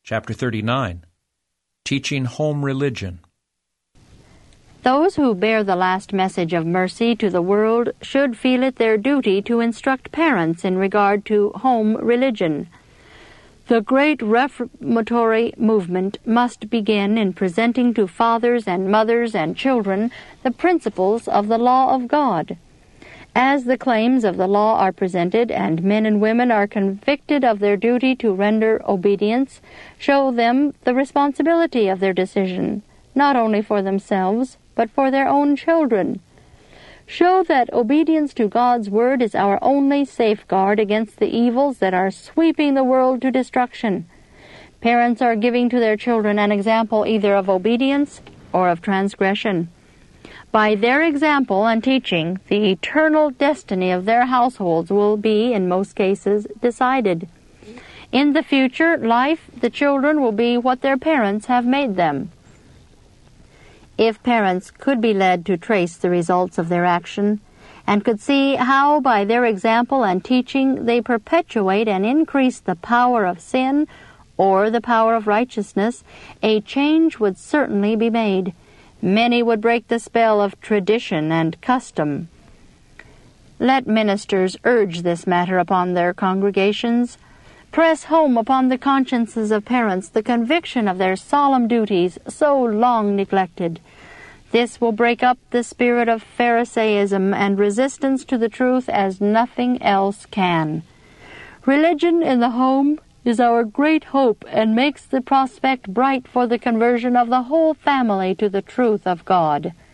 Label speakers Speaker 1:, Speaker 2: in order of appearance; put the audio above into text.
Speaker 1: Chapter 39, Teaching Home Religion.
Speaker 2: Those who bear the last message of mercy to the world should feel it their duty to instruct parents in regard to home religion. The great reformatory movement must begin in presenting to fathers and mothers and children the principles of the law of God. As the claims of the law are presented and men and women are convicted of their duty to render obedience, show them the responsibility of their decision, not only for themselves, but for their own children. Show that obedience to God's word is our only safeguard against the evils that are sweeping the world to destruction. Parents are giving to their children an example either of obedience or of transgression. By their example and teaching, the eternal destiny of their households will be, in most cases, decided. In the future life, the children will be what their parents have made them. If parents could be led to trace the results of their action, and could see how by their example and teaching they perpetuate and increase the power of sin or the power of righteousness, a change would certainly be made. Many would break the spell of tradition and custom. Let ministers urge this matter upon their congregations. Press home upon the consciences of parents the conviction of their solemn duties so long neglected. This will break up the spirit of Pharisaism and resistance to the truth as nothing else can. Religion in the home is our great hope and makes the prospect bright for the conversion of the whole family to the truth of God.